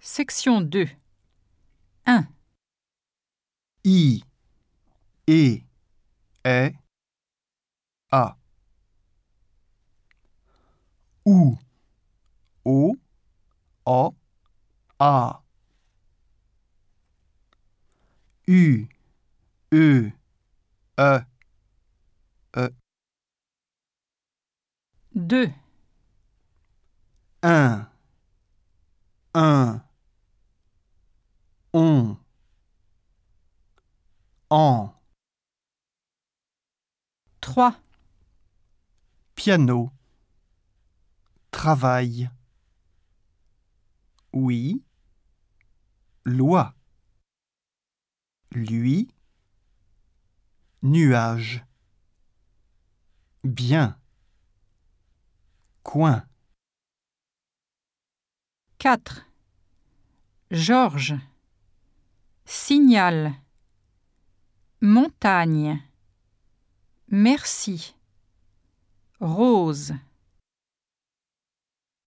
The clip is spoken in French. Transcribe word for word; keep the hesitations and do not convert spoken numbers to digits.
Section deux. un. I, E, E, A. Ou, O, O, A. U, E, E, E. deux. Un, un, on, en. trois. Piano, travail. Oui, loi. Lui, nuage. Bien, coin. quatre. Georges. Signal. Montagne. Merci. Rose.